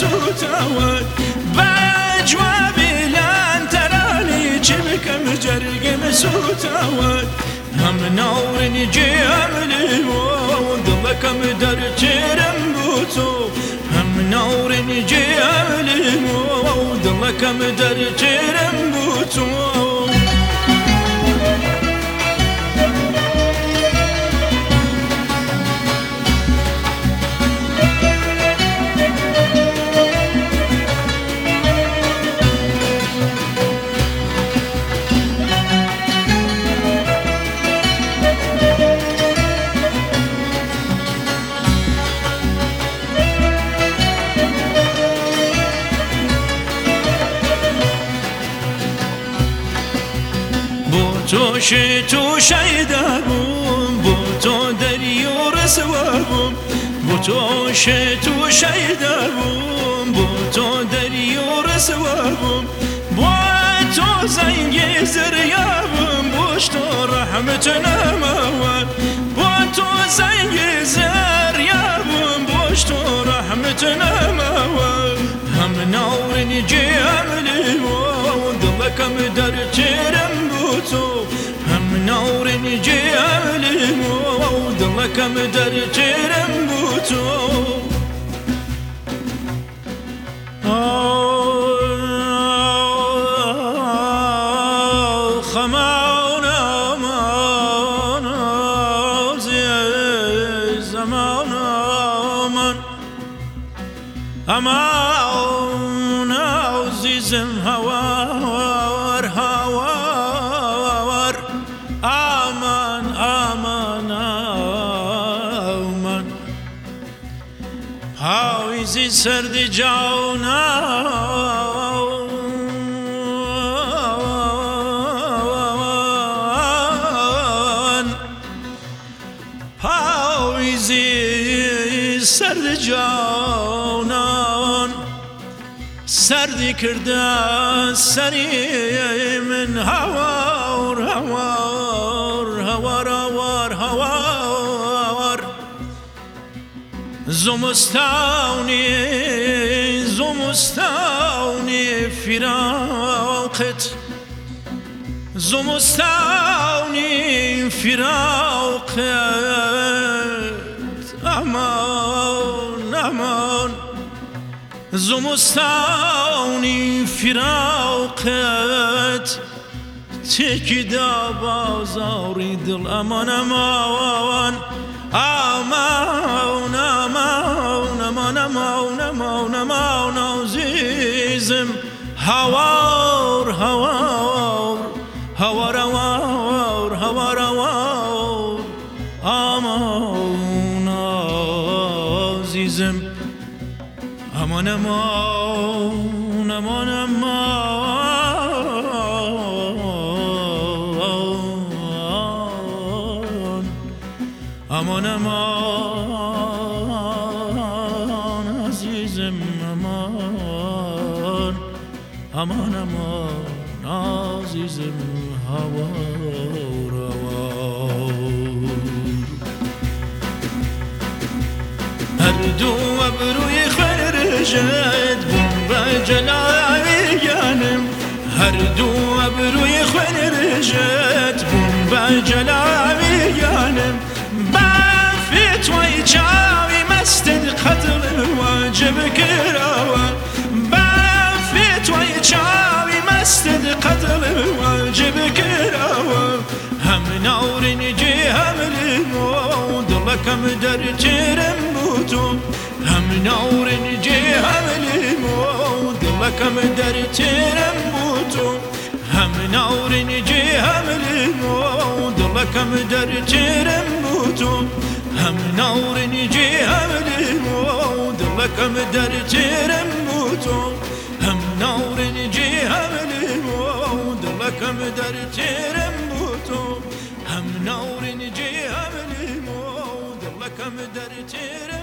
مسوتاوت بجوابي لان تراني جبكم جرق مسوتاوت هم نور نجيم ليمون ضلكم درتيرم بوتو هم نور نجيم ليمون ضلكم درتيرم بوتو تو شیدم تو دریو رسوابم تو شیدم تو دریو رسوابم تو زنگ زریابم بوش تو رحمت نموان تو زنگ زریابم بوش تو رحمت نموان هم نور نجیم لیمون دلکم در تیرم بوتو هم نور نجیم لیمون دلکم در تیرم بوتو خمان امان زمان امان عزیزم هوار هوار امان امان امان عزیز سرد جانم سرد جانان سردی کرده سری من هوار هوار هوار هوار هوار زمستانی فراقت زمستانی فراقت امان امان زمستانی فراقت تکیدا بازاری دل امان امان امان امان امان امان امان امان عزیزم هوار هوار هوار هوار هوار هوار امان عزیزم امان امان امان امان امان امان عزیزم امان امان امان عزیزم هوار هوار هر دو ابروی خرجت بوم بجلالی جانم هر دو ابروی خرجت بوم بجلالی جانم فتوی چاوی مستد قتل واجب کراوه فتوی چاوی مستد قتل واجب کراوه هم نور نجی هم لیمون دلکم در تیرم بوتو هم نور نجی هم لیمون دلکم در تیرم بوتو هم نور نجی هم لیمون دلکم در تیرم بوتو هم نور نجی هم لیمون دلکم در تیرم بوتو هم نور نجی هم لیمون دلکم در تیرم بوتو هم نور نجی هم لیمون دلکم در تیرم